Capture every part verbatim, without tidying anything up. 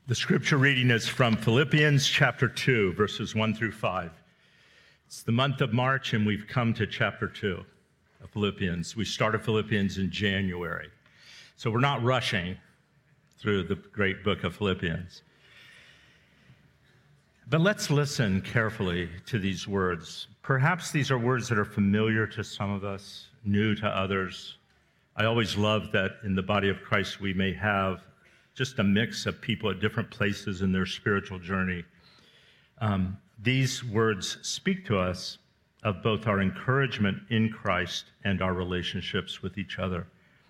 The scripture reading is from Philippians chapter two, verses one through five. It's the month of March, and we've come to chapter two of Philippians. We started Philippians in January, so we're not rushing through the great book of Philippians. But let's listen carefully to these words. Perhaps these are words that are familiar to some of us, new to others. I always love that in the body of Christ we may have just a mix of people at different places in their spiritual journey. Um, these words speak to us of both our encouragement in Christ and our relationships with each other.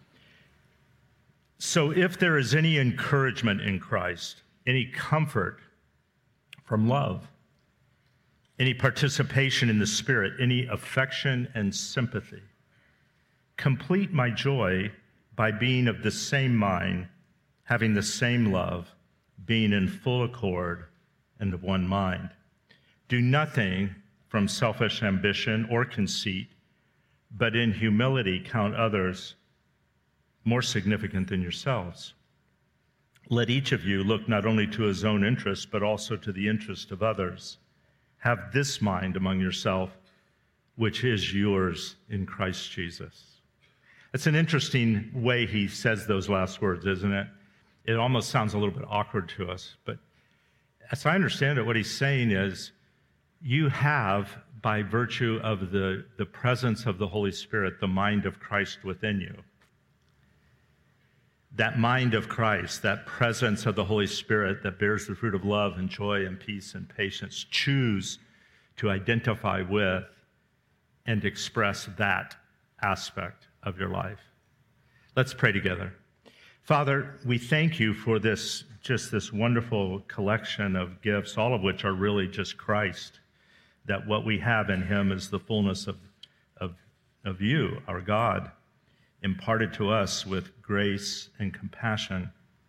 So if there is any encouragement in Christ, any comfort from love, any participation in the Spirit, any affection and sympathy, complete my joy by being of the same mind, having the same love, being in full accord and of one mind. Do nothing from selfish ambition or conceit, but in humility count others more significant than yourselves. Let each of you look not only to his own interest, but also to the interest of others. Have this mind among yourself, which is yours in Christ Jesus. It's an interesting way he says those last words, isn't it? It almost sounds a little bit awkward to us, but as I understand it, what he's saying is you have, by virtue of the, the presence of the Holy Spirit, the mind of Christ within you. That mind of Christ, that presence of the Holy Spirit that bears the fruit of love and joy and peace and patience, choose to identify with and express that aspect of your life. Let's pray together. Father, we thank you for this, just this wonderful collection of gifts, all of which are really just Christ, that what we have in him is the fullness of, of, of you, our God, imparted to us with grace and compassion.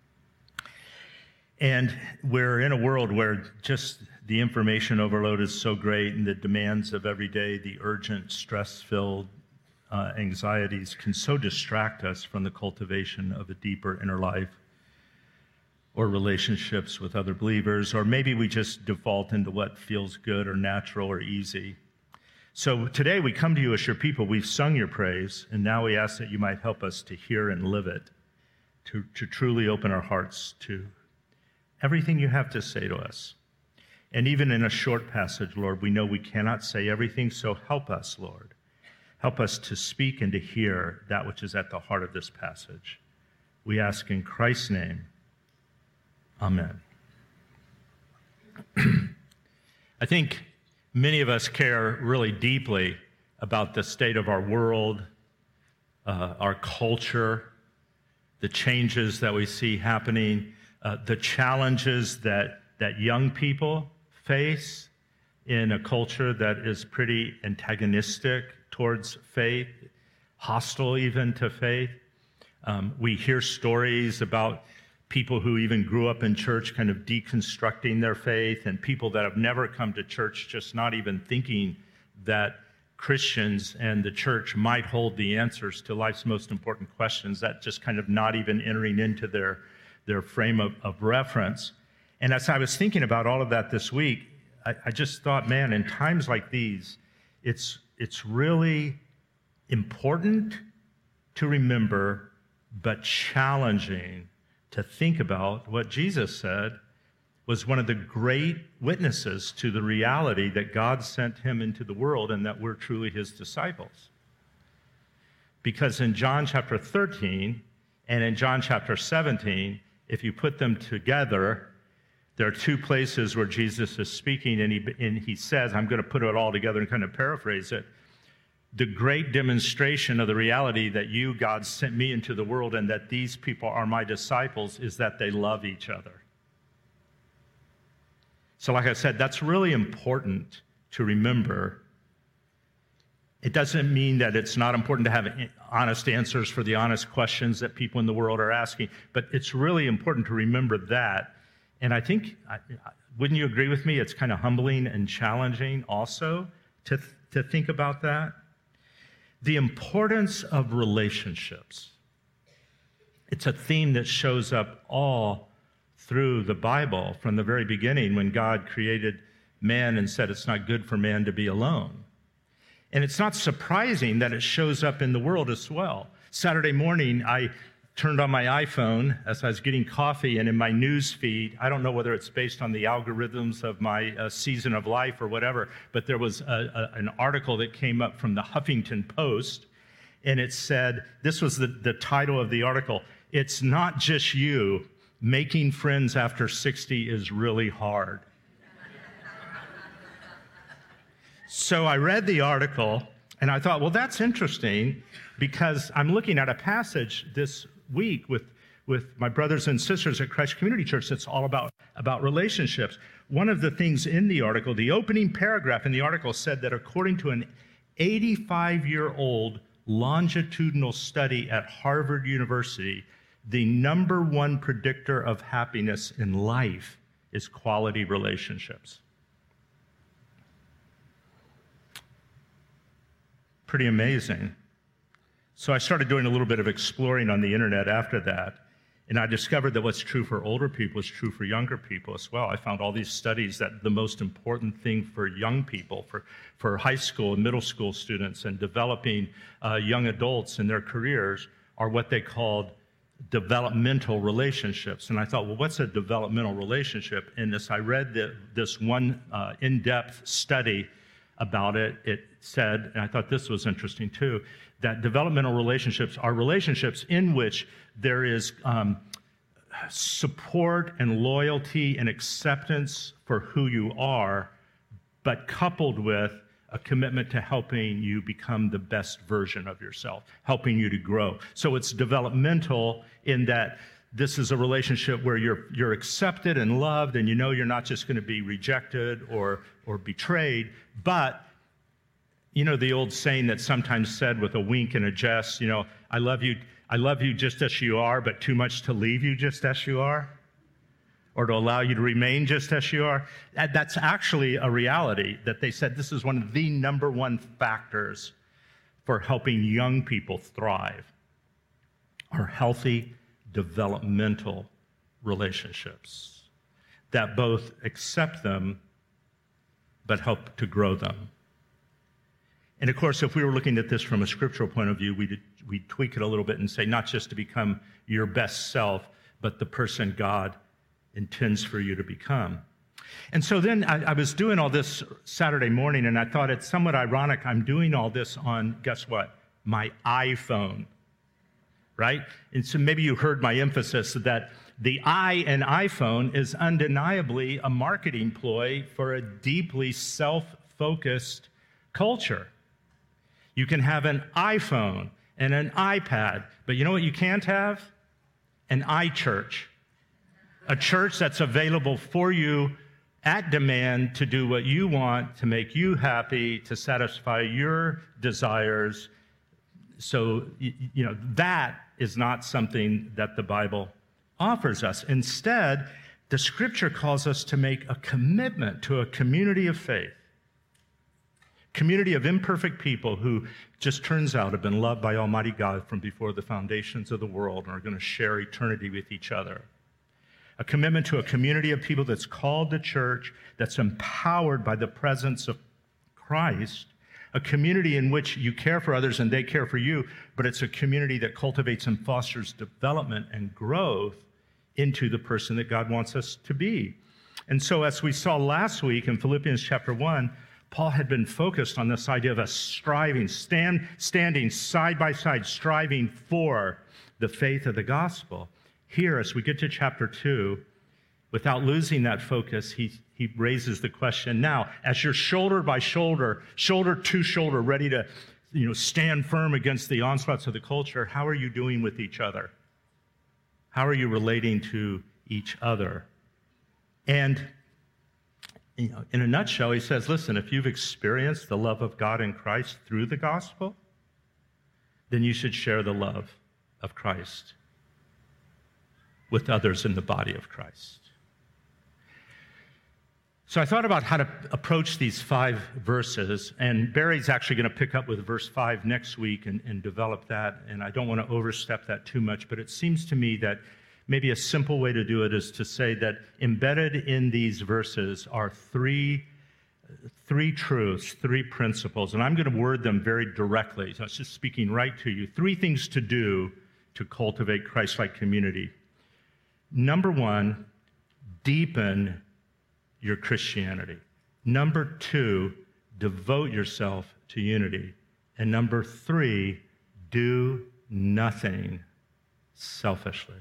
And we're in a world where just the information overload is so great, and the demands of every day, the urgent, stress-filled Uh, anxieties can so distract us from the cultivation of a deeper inner life or relationships with other believers, or maybe we just default into what feels good or natural or easy. So today we come to you as your people. We've sung your praise, and now we ask that you might help us to hear and live it, to, to truly open our hearts to everything you have to say to us. And even in a short passage, Lord, we know we cannot say everything, so help us, Lord. Help us to speak and to hear that which is at the heart of this passage. We ask in Christ's name, amen. I think many of us care really deeply about the state of our world, uh, our culture, the changes that we see happening, uh, the challenges that, that young people face in a culture that is pretty antagonistic towards faith, hostile even to faith. Um, we hear stories about people who even grew up in church kind of deconstructing their faith, and people that have never come to church just not even thinking that Christians and the church might hold the answers to life's most important questions, that just kind of not even entering into their, their frame of, of reference. And as I was thinking about all of that this week, I, I just thought, man, in times like these, it's It's really important to remember, but challenging to think about what Jesus said was one of the great witnesses to the reality that God sent him into the world and that we're truly his disciples. Because in John chapter thirteen and in John chapter seventeen, if you put them together, there are two places where Jesus is speaking, and he, and he says, I'm going to put it all together and kind of paraphrase it, the great demonstration of the reality that you, God, sent me into the world and that these people are my disciples is that they love each other. So like I said, that's really important to remember. It doesn't mean that it's not important to have honest answers for the honest questions that people in the world are asking, but it's really important to remember that. And I think, wouldn't you agree with me, it's kind of humbling and challenging also to, to think about that? The importance of relationships. It's a theme that shows up all through the Bible from the very beginning when God created man and said it's not good for man to be alone. And it's not surprising that it shows up in the world as well. Saturday morning, I turned on my iPhone as I was getting coffee, and in my news feed, I don't know whether it's based on the algorithms of my uh, season of life or whatever, but there was a, a, an article that came up from the Huffington Post, and it said, this was the, the title of the article, "It's not just you, making friends after sixty is really hard." So I read the article, and I thought, well, that's interesting, because I'm looking at a passage this week with, with my brothers and sisters at Christ Community Church that's all about, about relationships. One of the things in the article, the opening paragraph in the article said that according to an eighty-five-year-old longitudinal study at Harvard University, the number one predictor of happiness in life is quality relationships. Pretty amazing. So I started doing a little bit of exploring on the internet after that, and I discovered that what's true for older people is true for younger people as well. I found all these studies that the most important thing for young people, for, for high school and middle school students and developing uh, young adults in their careers, are what they called developmental relationships. And I thought, well, what's a developmental relationship? In this, I read the, this one uh, in-depth study about it. It said, and I thought this was interesting too, that developmental relationships are relationships in which there is um, support and loyalty and acceptance for who you are, but coupled with a commitment to helping you become the best version of yourself, helping you to grow. So it's developmental in that this is a relationship where you're you're accepted and loved, and you know you're not just going to be rejected or or betrayed, but you know the old saying that's sometimes said with a wink and a jest, you know, I love you, I love you just as you are, but too much to leave you just as you are, or to allow you to remain just as you are. That, that's actually a reality that they said this is one of the number one factors for helping young people thrive, are healthy developmental relationships that both accept them but help to grow them. And of course, if we were looking at this from a scriptural point of view, we'd, we'd tweak it a little bit and say not just to become your best self, but the person God intends for you to become. And so then I, I was doing all this Saturday morning, and I thought it's somewhat ironic I'm doing all this on, guess what, my iPhone. Right? And so maybe you heard my emphasis that the I in iPhone is undeniably a marketing ploy for a deeply self-focused culture. You can have an iPhone and an iPad, but you know what you can't have? An iChurch. A church that's available for you at demand to do what you want, to make you happy, to satisfy your desires. So, you know, that is not something that the Bible offers us. Instead, the Scripture calls us to make a commitment to a community of faith, community of imperfect people who just turns out have been loved by Almighty God from before the foundations of the world and are going to share eternity with each other. A commitment to a community of people that's called to church, that's empowered by the presence of Christ, a community in which you care for others and they care for you, but it's a community that cultivates and fosters development and growth into the person that God wants us to be. And so as we saw last week in Philippians chapter one, Paul had been focused on this idea of us striving, stand, standing side by side, striving for the faith of the gospel. Here, as we get to chapter two, without losing that focus, he, he raises the question, now, as you're shoulder by shoulder, shoulder to shoulder, ready to you know, stand firm against the onslaughts of the culture, how are you doing with each other? How are you relating to each other? And you know, in a nutshell, he says, listen, if you've experienced the love of God in Christ through the gospel, then you should share the love of Christ with others in the body of Christ. So I thought about how to approach these five verses, and Barry's actually going to pick up with verse five next week and, and develop that, and I don't want to overstep that too much, but it seems to me that maybe a simple way to do it is to say that embedded in these verses are three, three truths, three principles, and I'm going to word them very directly. So it's just speaking right to you. Three things to do to cultivate Christ-like community. Number one, deepen your Christianity. Number two, devote yourself to unity. And number three, do nothing selfishly.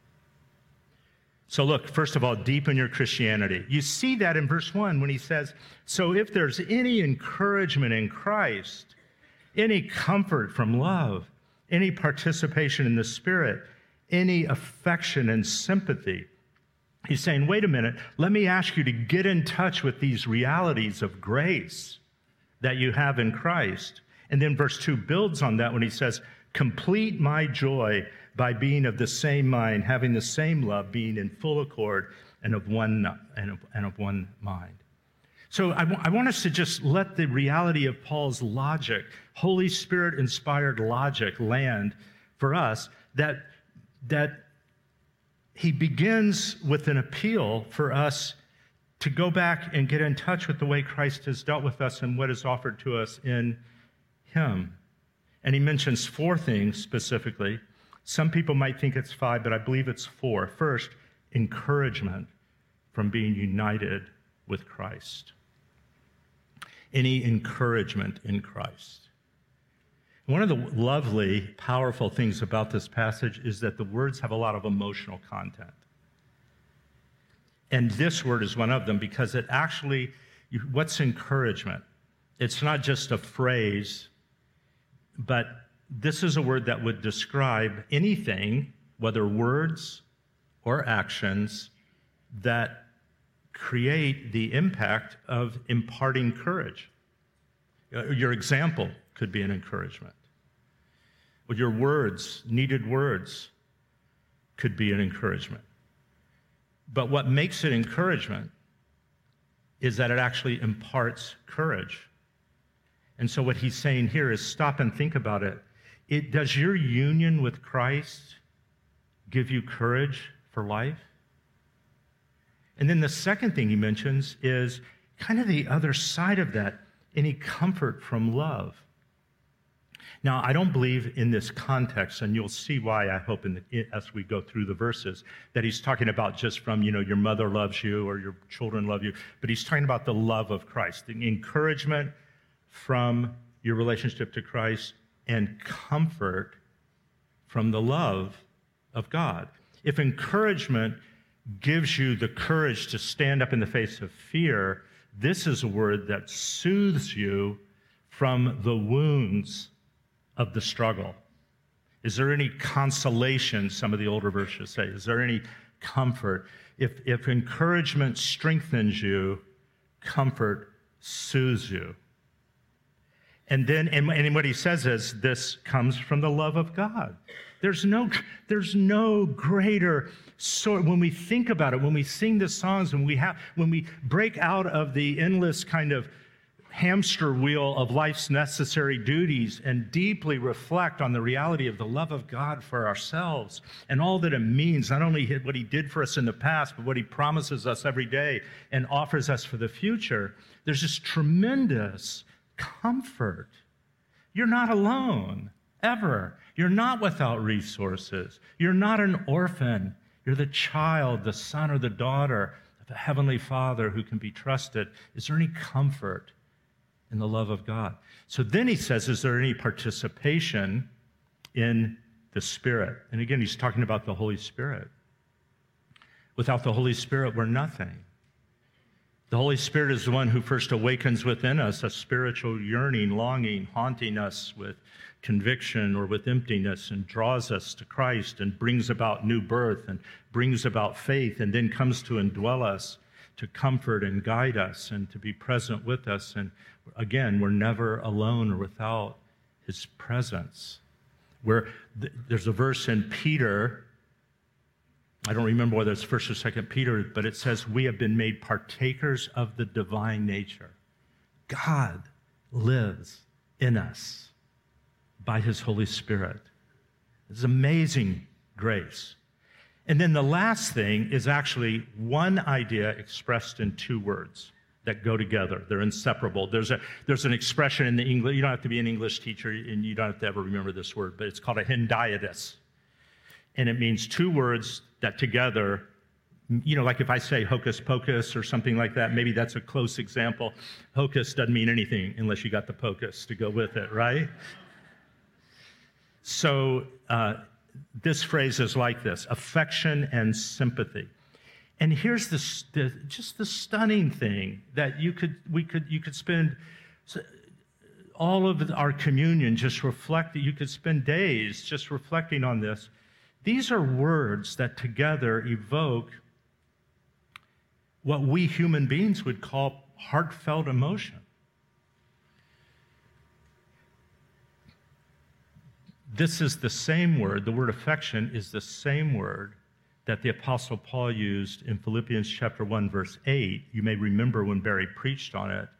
So look, first of all, deepen your Christianity. You see that in verse one when he says, so if there's any encouragement in Christ, any comfort from love, any participation in the Spirit, any affection and sympathy, he's saying, wait a minute, let me ask you to get in touch with these realities of grace that you have in Christ. And then verse two builds on that when he says, complete my joy by being of the same mind, having the same love, being in full accord and of one and of, and of one mind. So I, w- I want us to just let the reality of Paul's logic, Holy Spirit-inspired logic, land for us, that, that he begins with an appeal for us to go back and get in touch with the way Christ has dealt with us and what is offered to us in him. And he mentions four things specifically. Some people might think it's five, but I believe it's four. First, encouragement from being united with Christ. Any encouragement in Christ. One of the lovely, powerful things about this passage is that the words have a lot of emotional content. And this word is one of them because it actually, what's encouragement? It's not just a phrase, but this is a word that would describe anything, whether words or actions, that create the impact of imparting courage. Your example could be an encouragement. Well, your words, needed words, could be an encouragement. But what makes it encouragement is that it actually imparts courage. And so what he's saying here is stop and think about it. It, does your union with Christ give you courage for life? And then the second thing he mentions is kind of the other side of that, any comfort from love. Now, I don't believe in this context, and you'll see why, I hope, in the, as we go through the verses, that he's talking about just from, you know, your mother loves you or your children love you, but he's talking about the love of Christ, the encouragement from your relationship to Christ, and comfort from the love of God. If encouragement gives you the courage to stand up in the face of fear, this is a word that soothes you from the wounds of the struggle. Is there any consolation, some of the older verses say? Is there any comfort? If, if encouragement strengthens you, comfort soothes you. And then, and, and what he says is, this comes from the love of God. There's no, there's no greater sort, when we think about it, when we sing the songs, when we have, when we break out of the endless kind of hamster wheel of life's necessary duties and deeply reflect on the reality of the love of God for ourselves and all that it means, not only what he did for us in the past, but what he promises us every day and offers us for the future, there's this tremendous comfort. You're not alone, ever. You're not without resources. You're not an orphan. You're the child, the son or the daughter of a heavenly Father who can be trusted. Is there any comfort in the love of God? So then he says, is there any participation in the Spirit? And again, he's talking about the Holy Spirit. Without the Holy Spirit, we're nothing. The Holy Spirit is the one who first awakens within us a spiritual yearning, longing, haunting us with conviction or with emptiness, and draws us to Christ and brings about new birth and brings about faith, and then comes to indwell us to comfort and guide us and to be present with us. And again, we're never alone or without his presence. Where th- there's a verse in Peter, I don't remember whether it's First or Second Peter, but it says, we have been made partakers of the divine nature. God lives in us by his Holy Spirit. It's amazing grace. And then the last thing is actually one idea expressed in two words that go together. They're inseparable. There's a there's an expression in the English, you don't have to be an English teacher and you don't have to ever remember this word, but it's called a hendiadys. And it means two words that together, you know, like if I say hocus pocus or something like that, maybe that's a close example. Hocus doesn't mean anything unless you got the pocus to go with it, right? So uh, this phrase is like this: affection and sympathy. And here's the, the just the stunning thing that you could we could you could spend all of our communion just reflecting. You could spend days just reflecting on this. These are words that together evoke what we human beings would call heartfelt emotion. This is the same word, the word affection is the same word that the Apostle Paul used in Philippians chapter one, verse eight. You may remember when Barry preached on it,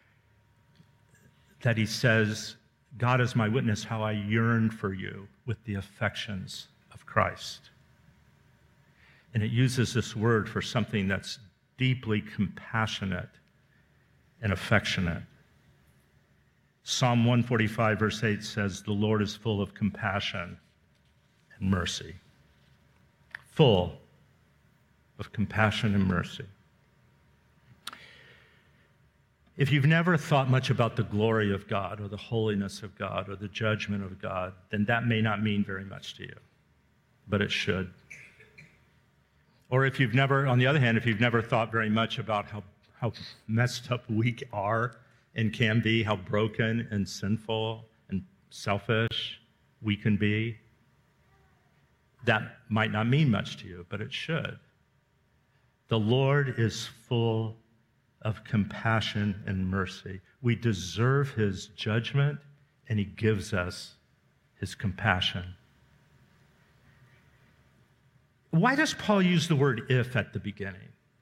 that he says, God is my witness how I yearn for you with the affections of Christ. And it uses this word for something that's deeply compassionate and affectionate. Psalm one forty-five, verse eight says, the Lord is full of compassion and mercy. Full of compassion and mercy. If you've never thought much about the glory of God or the holiness of God or the judgment of God, then that may not mean very much to you, but it should. Or if you've never, on the other hand, if you've never thought very much about how, how messed up we are and can be, how broken and sinful and selfish we can be, that might not mean much to you, but it should. The Lord is full of compassion and mercy. We deserve his judgment, and he gives us his compassion. Why does Paul use the word if at the beginning?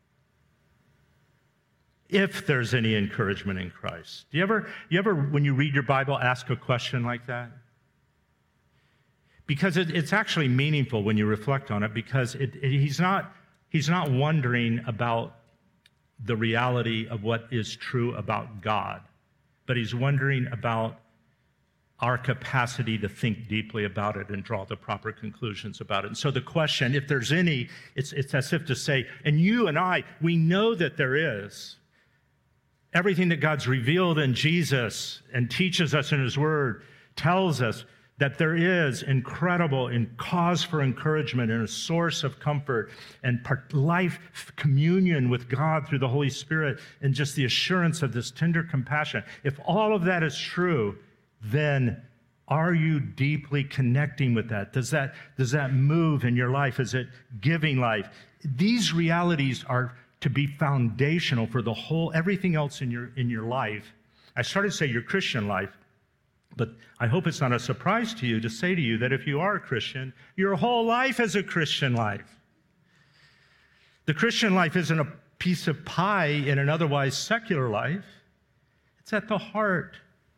If there's any encouragement in Christ. Do you ever, you ever, when you read your Bible, ask a question like that? Because it, it's actually meaningful when you reflect on it, because it, it, he's not, he's not wondering about the reality of what is true about God, but he's wondering about our capacity to think deeply about it and draw the proper conclusions about it. And so the question, if there's any, it's, it's as if to say, and you and I, we know that there is. Everything that God's revealed in Jesus and teaches us in his word tells us that there is incredible and cause for encouragement and a source of comfort and life communion with God through the Holy Spirit and just the assurance of this tender compassion. If all of that is true, then are you deeply connecting with that? Does that, does that move in your life? Is it giving life? These realities are to be foundational for the whole, everything else in your, in your life. I started to say your Christian life, but I hope it's not a surprise to you to say to you that if you are a Christian, your whole life is a Christian life. The Christian life isn't a piece of pie in an otherwise secular life. It's at the heart.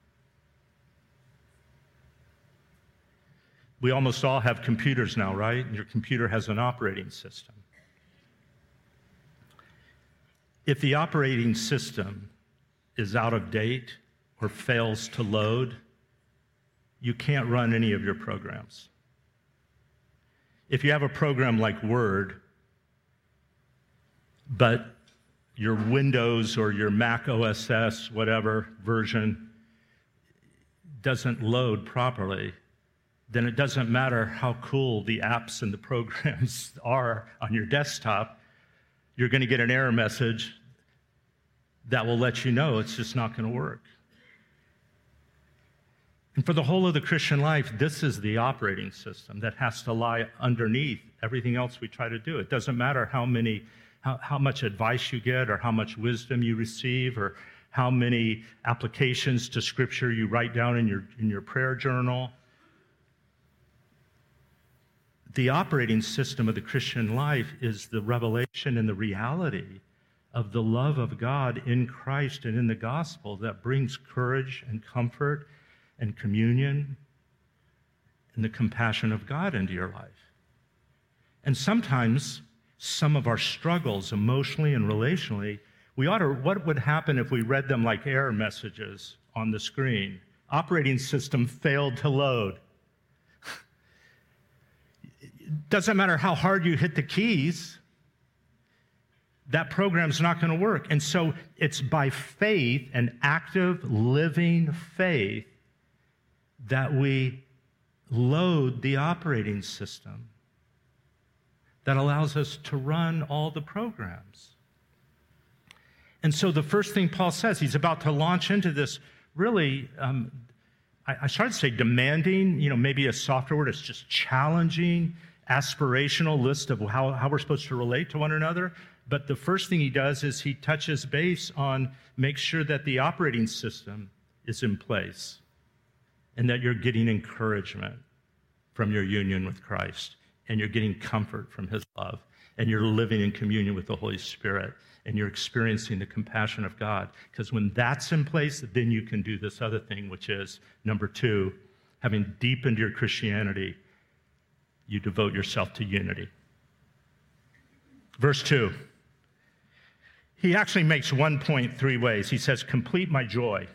We almost all have computers now, right? And your computer has an operating system. If the operating system is out of date or fails to load, you can't run any of your programs. If you have a program like Word, but your Windows or your Mac O S S, whatever version, doesn't load properly, then it doesn't matter how cool the apps and the programs are on your desktop. You're going to get an error message that will let you know it's just not going to work. And for the whole of the Christian life, this is the operating system that has to lie underneath everything else we try to do. It doesn't matter how many, how, how much advice you get or how much wisdom you receive or how many applications to Scripture you write down in your, in your prayer journal. The operating system of the Christian life is the revelation and the reality of the love of God in Christ and in the gospel that brings courage and comfort and communion and the compassion of God into your life. And sometimes some of our struggles emotionally and relationally, we ought to, what would happen if we read them like error messages on the screen? Operating system failed to load. It doesn't matter how hard you hit the keys, that program's not going to work. And so it's by faith, an active, living faith, that we load the operating system that allows us to run all the programs. And so the first thing Paul says, he's about to launch into this really, um, I, I started to say demanding, you know, maybe a softer word, it's just challenging, aspirational list of how, how we're supposed to relate to one another. But the first thing he does is he touches base on make sure that the operating system is in place and that you're getting encouragement from your union with Christ, and you're getting comfort from his love, and you're living in communion with the Holy Spirit, and you're experiencing the compassion of God. Because when that's in place, then you can do this other thing, which is, number two, having deepened your Christianity, you devote yourself to unity. Verse two. He actually makes one point three ways. He says, complete my joy.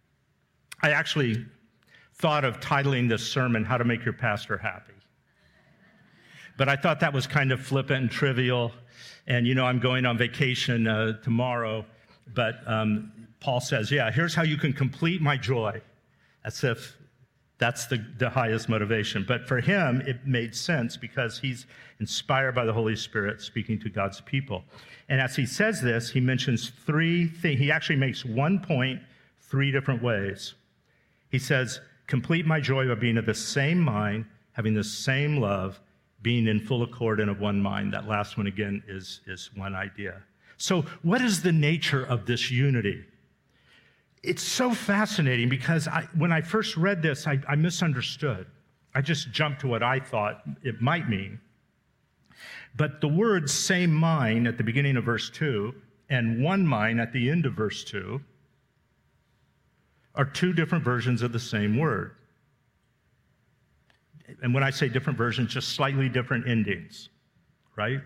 I actually thought of titling this sermon, How to Make Your Pastor Happy. But I thought that was kind of flippant and trivial. And, you know, I'm going on vacation uh, tomorrow. But um, Paul says, yeah, here's how you can complete my joy. As if that's the, the highest motivation. But for him, it made sense because he's inspired by the Holy Spirit speaking to God's people. And as he says this, he mentions three things. He actually makes one point three different ways. He says, complete my joy by being of the same mind, having the same love, being in full accord and of one mind. That last one, again, is, is one idea. So what is the nature of this unity? It's so fascinating because I, when I first read this, I, I misunderstood. I just jumped to what I thought it might mean. But the words same mind at the beginning of verse two and one mind at the end of verse two are two different versions of the same word. And when I say different versions, just slightly different endings, right?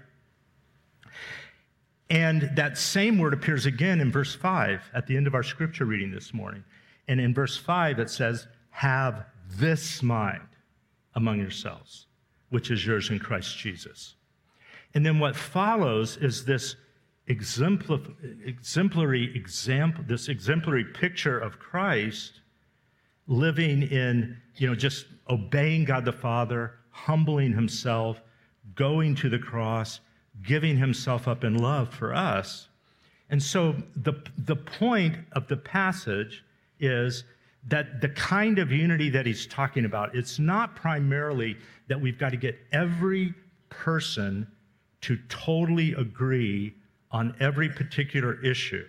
And that same word appears again in verse five at the end of our scripture reading this morning. And in verse five, it says, have this mind among yourselves, which is yours in Christ Jesus. And then what follows is this exemplary, exemplary example, this exemplary picture of Christ living in, you know, just obeying God the Father, humbling himself, going to the cross, giving himself up in love for us. And so the, the point of the passage is that the kind of unity that he's talking about, it's not primarily that we've got to get every person to totally agree on every particular issue,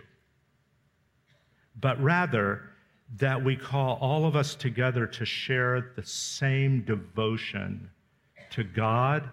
but rather that we call all of us together to share the same devotion to God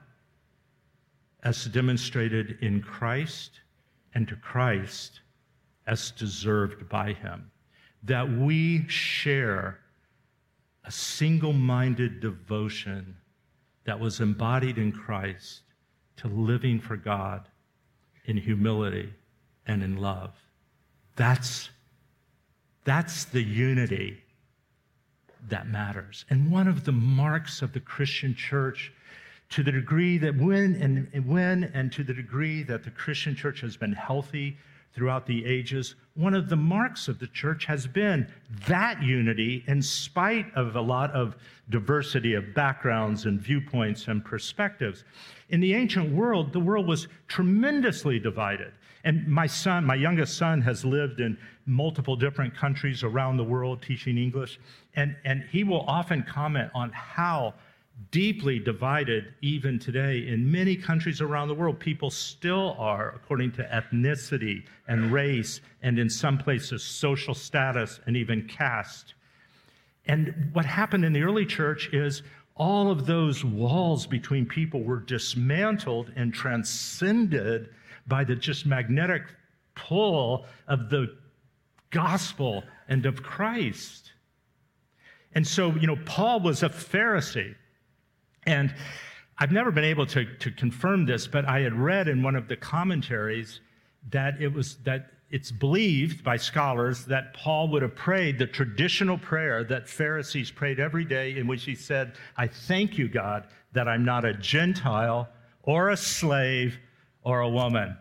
as demonstrated in Christ and to Christ as deserved by him. That we share a single-minded devotion that was embodied in Christ to living for God in humility and in love. That's, that's the unity that matters. And one of the marks of the Christian church, to the degree that when and, and when and to the degree that the Christian church has been healthy throughout the ages, one of the marks of the church has been that unity in spite of a lot of diversity of backgrounds and viewpoints and perspectives. In the ancient world, the world was tremendously divided. And my son, my youngest son, has lived in multiple different countries around the world teaching English, and, and he will often comment on how deeply divided, even today, in many countries around the world, people still are according to ethnicity and race, and in some places, social status and even caste. And what happened in the early church is all of those walls between people were dismantled and transcended by the just magnetic pull of the gospel and of Christ. And so, you know, Paul was a Pharisee. And I've never been able to, to confirm this, but I had read in one of the commentaries that it was that it's believed by scholars that Paul would have prayed the traditional prayer that Pharisees prayed every day, in which he said, I thank you, God, that I'm not a Gentile or a slave or a woman.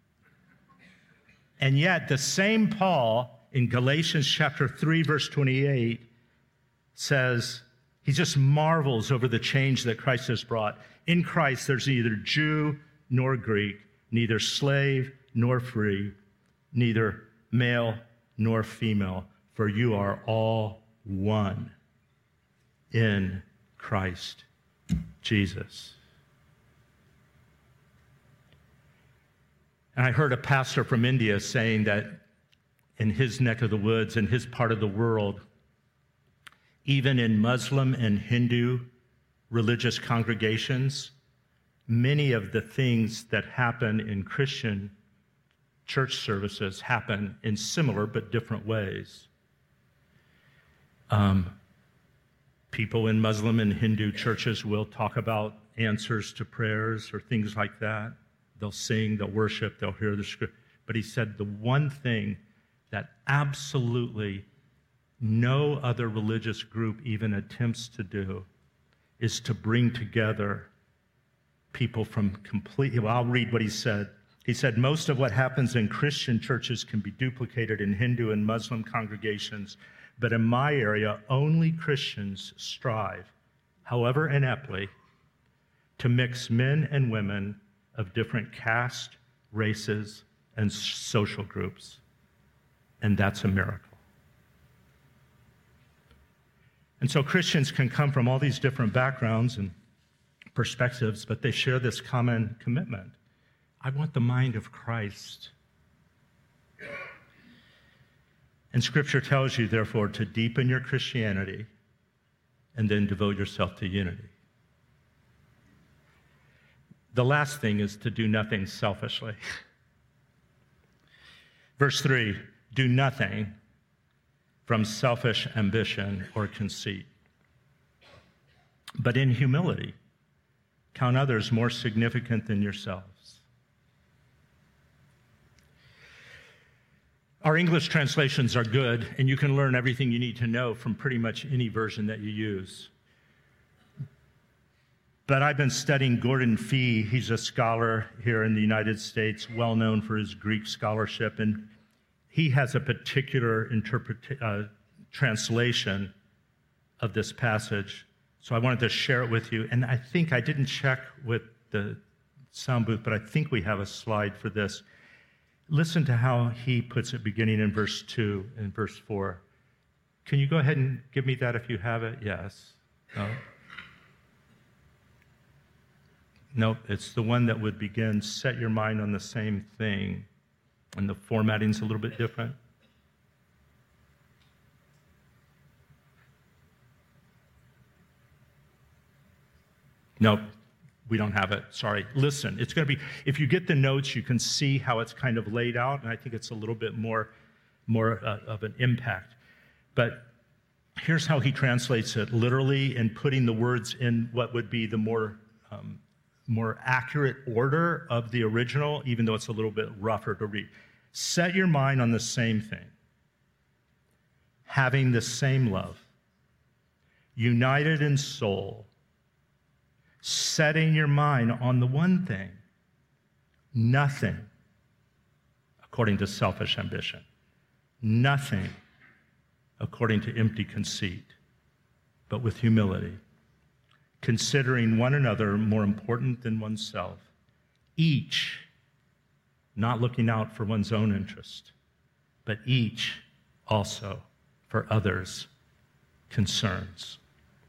And yet the same Paul in Galatians chapter three, verse twenty-eight says, he just marvels over the change that Christ has brought. In Christ, there's neither Jew nor Greek, neither slave nor free, neither male nor female, for you are all one in Christ Jesus. And I heard a pastor from India saying that in his neck of the woods, in his part of the world, even in Muslim and Hindu religious congregations, many of the things that happen in Christian church services happen in similar but different ways. Um, people in Muslim and Hindu churches will talk about answers to prayers or things like that. They'll sing, they'll worship, they'll hear the script. But he said the one thing that absolutely no other religious group even attempts to do is to bring together people from completely, well, I'll read what he said. He said, most of what happens in Christian churches can be duplicated in Hindu and Muslim congregations, but in my area, only Christians strive, however ineptly, to mix men and women of different caste, races, and social groups. And that's a miracle. And so Christians can come from all these different backgrounds and perspectives, but they share this common commitment. I want the mind of Christ. And Scripture tells you, therefore, to deepen your Christianity and then devote yourself to unity. The last thing is to do nothing selfishly. Verse three, do nothing from selfish ambition or conceit, but in humility, count others more significant than yourselves. Our English translations are good, and you can learn everything you need to know from pretty much any version that you use. But I've been studying Gordon Fee. He's a scholar here in the United States, well known for his Greek scholarship, and he has a particular interpreta- uh, translation of this passage. So I wanted to share it with you. And I think I didn't check with the sound booth, but I think we have a slide for this. Listen to how he puts it beginning in verse two and verse four. Can you go ahead and give me that if you have it? Yes. No? Nope, it's the one that would begin, set your mind on the same thing. And the formatting's a little bit different. Nope, we don't have it. Sorry. Listen, it's going to be, if you get the notes, you can see how it's kind of laid out, and I think it's a little bit more, more uh, of an impact. But here's how he translates it literally, and putting the words in what would be the more um, more accurate order of the original, even though it's a little bit rougher to read. Set your mind on the same thing, having the same love, united in soul, setting your mind on the one thing, nothing according to selfish ambition, nothing according to empty conceit, but with humility, considering one another more important than oneself, each not looking out for one's own interest, but each also for others' concerns.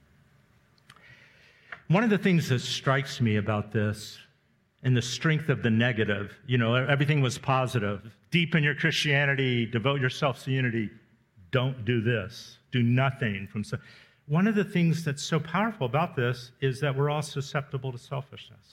One of the things that strikes me about this, and the strength of the negative, you know, everything was positive. Deepen your Christianity, devote yourself to unity. Don't do this. Do nothing from... One of the things that's so powerful about this is that we're all susceptible to selfishness.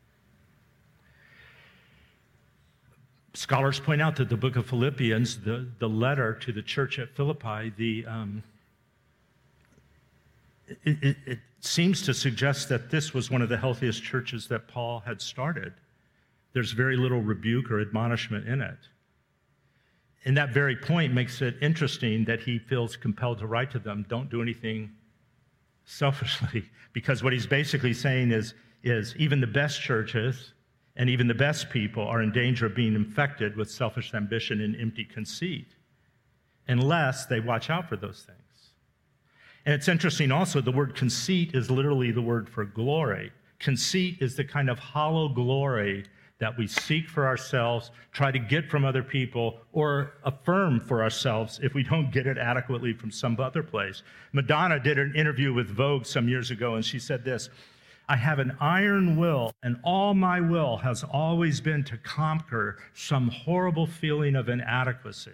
Scholars point out that the book of Philippians, the, the letter to the church at Philippi, the, um, it, it, it seems to suggest that this was one of the healthiest churches that Paul had started. There's very little rebuke or admonishment in it. And that very point makes it interesting that he feels compelled to write to them, don't do anything selfishly, because what he's basically saying is, is even the best churches and even the best people are in danger of being infected with selfish ambition and empty conceit unless they watch out for those things. And it's interesting also, the word conceit is literally the word for glory. Conceit is the kind of hollow glory that we seek for ourselves, try to get from other people, or affirm for ourselves if we don't get it adequately from some other place. Madonna did an interview with Vogue some years ago, and she said this, I have an iron will, and all my will has always been to conquer some horrible feeling of inadequacy.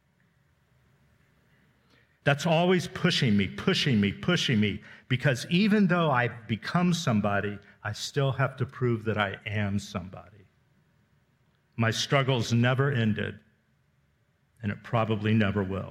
That's always pushing me, pushing me, pushing me, because even though I've become somebody, I still have to prove that I am somebody. My struggles never ended, and it probably never will.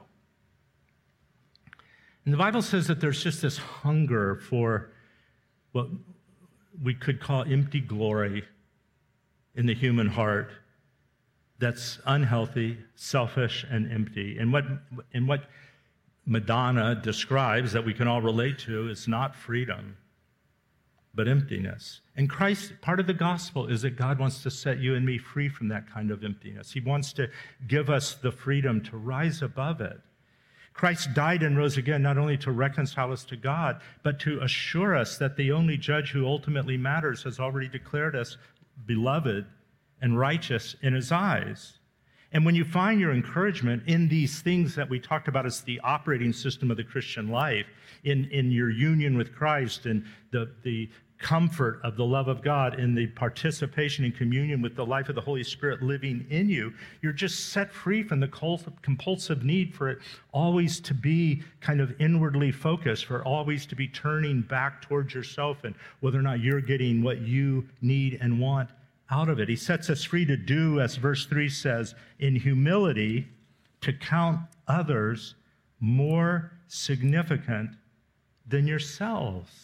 And the Bible says that there's just this hunger for what we could call empty glory in the human heart that's unhealthy, selfish, and empty. And what, and what Madonna describes that we can all relate to is not freedom, but emptiness. And Christ, part of the gospel is that God wants to set you and me free from that kind of emptiness. He wants to give us the freedom to rise above it. Christ died and rose again not only to reconcile us to God, but to assure us that the only judge who ultimately matters has already declared us beloved and righteous in his eyes. And when you find your encouragement in these things that we talked about as the operating system of the Christian life, in, in your union with Christ and the, the comfort of the love of God and the participation in communion with the life of the Holy Spirit living in you, you're just set free from the compulsive need for it always to be kind of inwardly focused, for always to be turning back towards yourself and whether or not you're getting what you need and want out of it. He sets us free to do, as verse three says, in humility, to count others more significant than yourselves.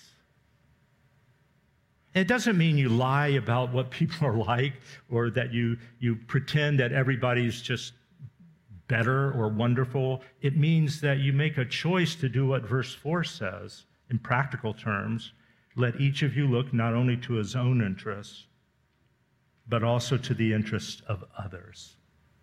It doesn't mean you lie about what people are like or that you, you pretend that everybody's just better or wonderful. It means that you make a choice to do what verse four says in practical terms. Let each of you look not only to his own interests, but also to the interests of others.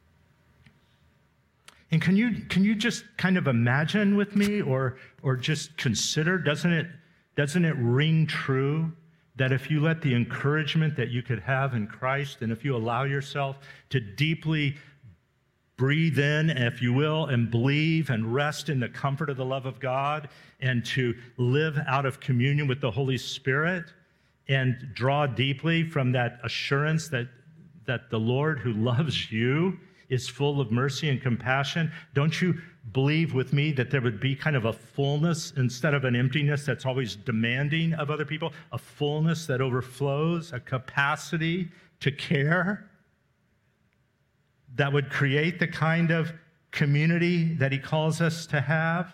And can you, can you just kind of imagine with me or, or just consider, doesn't it, doesn't it ring true that if you let the encouragement that you could have in Christ, and if you allow yourself to deeply breathe in, if you will, and believe and rest in the comfort of the love of God, and to live out of communion with the Holy Spirit, and draw deeply from that assurance that, that the Lord who loves you is full of mercy and compassion, don't you believe with me that there would be kind of a fullness instead of an emptiness that's always demanding of other people, a fullness that overflows, a capacity to care that would create the kind of community that he calls us to have?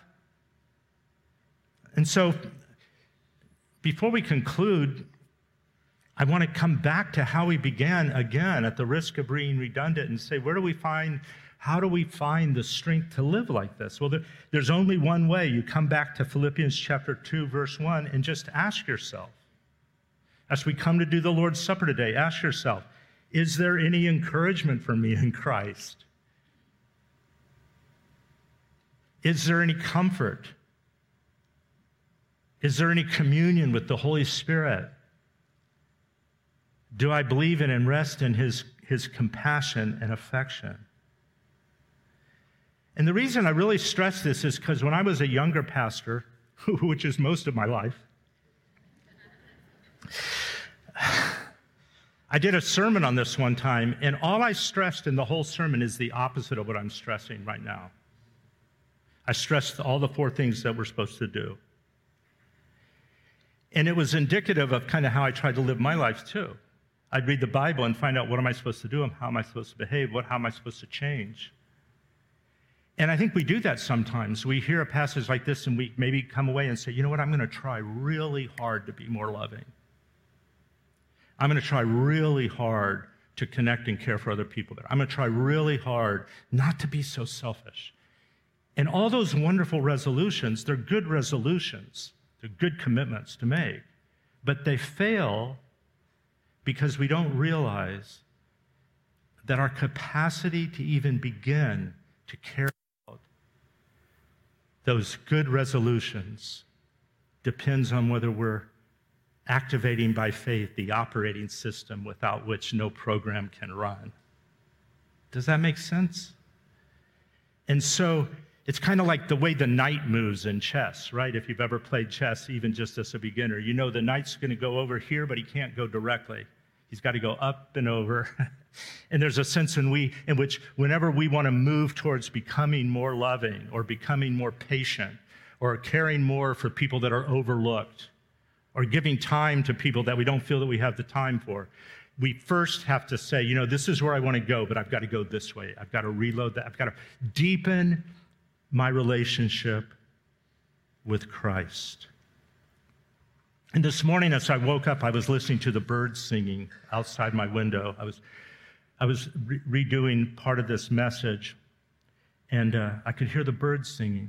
And so, before we conclude, I want to come back to how we began again at the risk of being redundant and say, where do we find, how do we find the strength to live like this? Well, there, there's only one way. You come back to Philippians chapter two, verse one, and just ask yourself, as we come to do the Lord's Supper today, ask yourself, is there any encouragement for me in Christ? Is there any comfort? Is there any communion with the Holy Spirit? Do I believe in and rest in his, his compassion and affection? And the reason I really stress this is because when I was a younger pastor, which is most of my life, I did a sermon on this one time, and all I stressed in the whole sermon is the opposite of what I'm stressing right now. I stressed all the four things that we're supposed to do. And it was indicative of kind of how I tried to live my life too. I'd read the Bible and find out what am I supposed to do and how am I supposed to behave, what, how am I supposed to change. And I think we do that sometimes. We hear a passage like this and we maybe come away and say, you know what, I'm going to try really hard to be more loving. I'm going to try really hard to connect and care for other people there. I'm going to try really hard not to be so selfish. And all those wonderful resolutions, they're good resolutions. They're good commitments to make. But they fail because we don't realize that our capacity to even begin to care about those good resolutions depends on whether we're activating by faith the operating system without which no program can run. Does that make sense? And so it's kind of like the way the knight moves in chess, right? If you've ever played chess, even just as a beginner, you know the knight's going to go over here, but he can't go directly. He's got to go up and over. And there's a sense in we in which whenever we want to move towards becoming more loving or becoming more patient or caring more for people that are overlooked or giving time to people that we don't feel that we have the time for, we first have to say, you know, this is where I want to go, but I've got to go this way. I've got to reload that. I've got to deepen my relationship with Christ. And this morning as I woke up, I was listening to the birds singing outside my window. I was I was re- redoing part of this message, and uh, I could hear the birds singing.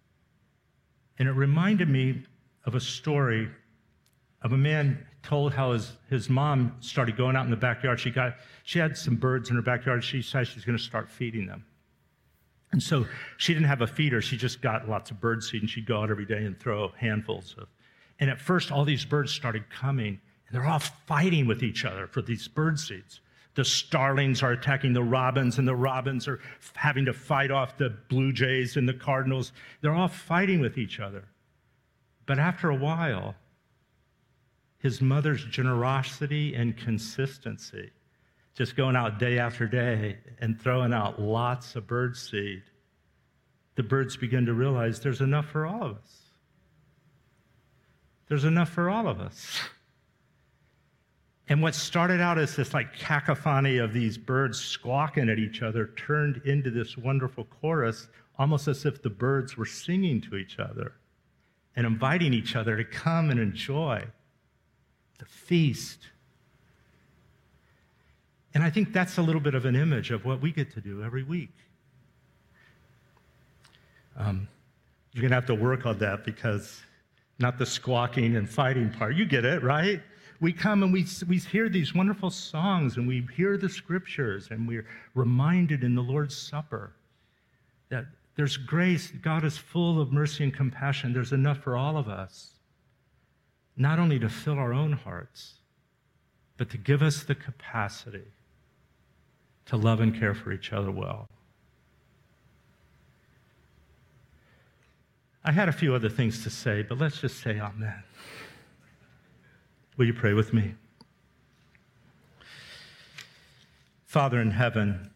And it reminded me of a story of a man told how his, his mom started going out in the backyard. She got she had some birds in her backyard. She decided she's going to start feeding them. And so she didn't have a feeder. She just got lots of bird seed, and she'd go out every day and throw handfuls of. And at first, all these birds started coming, and they're all fighting with each other for these bird seeds. The starlings are attacking the robins, and the robins are having to fight off the blue jays and the cardinals. They're all fighting with each other. But after a while, his mother's generosity and consistency, just going out day after day and throwing out lots of bird seed, the birds begin to realize there's enough for all of us. There's enough for all of us. And what started out as this like cacophony of these birds squawking at each other turned into this wonderful chorus, almost as if the birds were singing to each other and inviting each other to come and enjoy the feast. And I think that's a little bit of an image of what we get to do every week. Um, you're going to have to work on that because not the squawking and fighting part. You get it, right? We come and we, we hear these wonderful songs and we hear the scriptures and we're reminded in the Lord's Supper that there's grace. God is full of mercy and compassion. There's enough for all of us, not only to fill our own hearts, but to give us the capacity to love and care for each other well. I had a few other things to say, but let's just say amen. Will you pray with me? Father in heaven,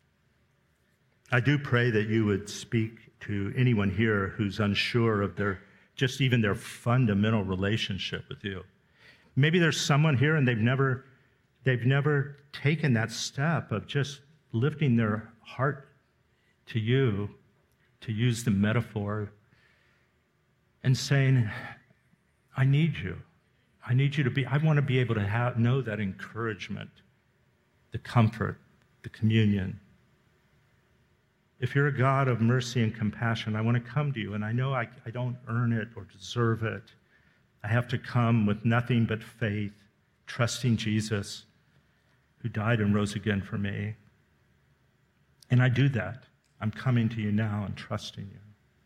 I do pray that you would speak to anyone here who's unsure of their, just even their fundamental relationship with you. Maybe there's someone here and they've never, they've never taken that step of just lifting their heart to you, to use the metaphor, and saying, I need you. I need you to be, I want to be able to have, know that encouragement, the comfort, the communion. If you're a God of mercy and compassion, I want to come to you, and I know I, I don't earn it or deserve it. I have to come with nothing but faith, trusting Jesus, who died and rose again for me. And I do that. I'm coming to you now and trusting you.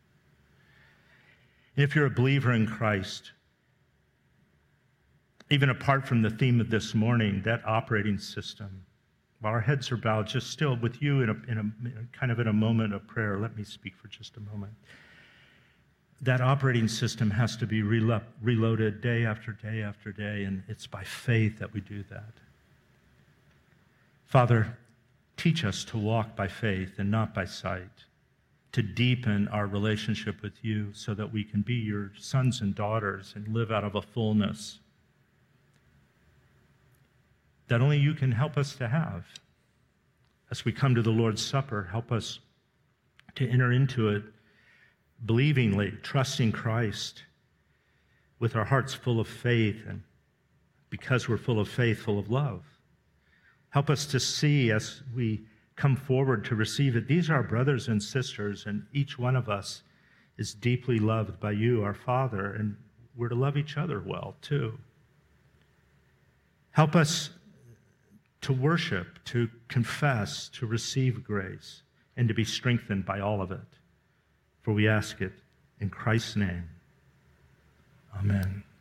If you're a believer in Christ, even apart from the theme of this morning, that operating system, while our heads are bowed, just still with you in a, in a kind of in a moment of prayer, let me speak for just a moment. That operating system has to be relo- reloaded day after day after day, and it's by faith that we do that. Father, teach us to walk by faith and not by sight, to deepen our relationship with you so that we can be your sons and daughters and live out of a fullness that only you can help us to have. As we come to the Lord's Supper, help us to enter into it believingly, trusting Christ with our hearts full of faith, and because we're full of faith, full of love. Help us to see as we come forward to receive it, these are our brothers and sisters, and each one of us is deeply loved by you, our Father, and we're to love each other well, too. Help us to worship, to confess, to receive grace, and to be strengthened by all of it. For we ask it in Christ's name. Amen.